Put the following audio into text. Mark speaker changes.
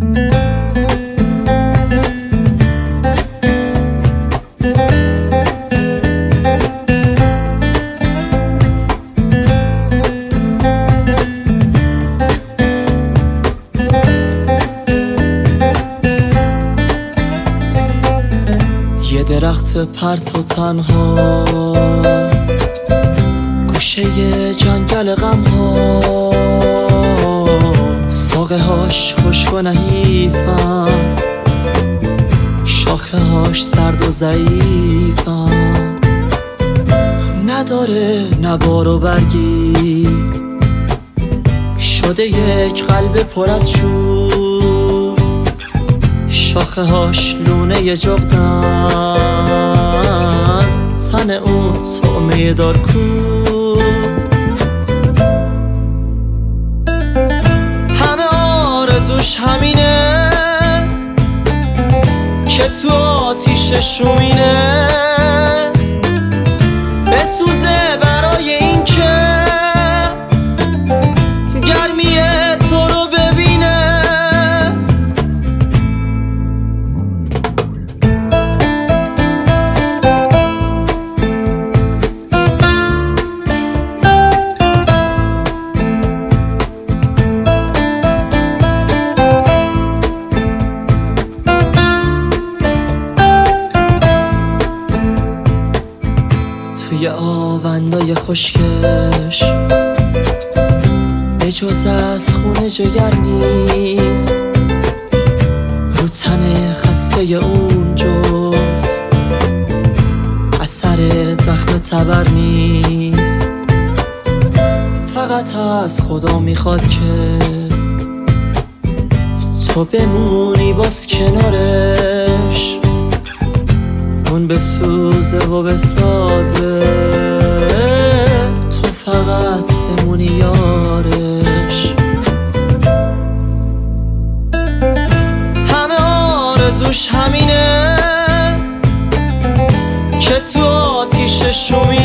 Speaker 1: یه درخت پرت و تنها گوشه جنگل غم ها، ساقه هاش خشک و نحیفن، شاخه هاش سرد و ضعیفن، نداره نبار و برگی، شده یک قلب پر از شور، شاخه هاش لونه جغدن، تن اون طعمه دارکو، همه آرزوش همینه که تو آتیشش رومینه، بسوزه برای این که گرمی تو رو ببینه. توی آوندای خشکش به جز از خون جگر نیست، رو تن خسته اون جز اثر زخم تبر نیست، فقط از خدا میخواد که تو بمونی باز کنارش، اون بسوزه و بسازه، تو فقط بمونی یارش. همه آرزوش همینه که تو آتیشش رو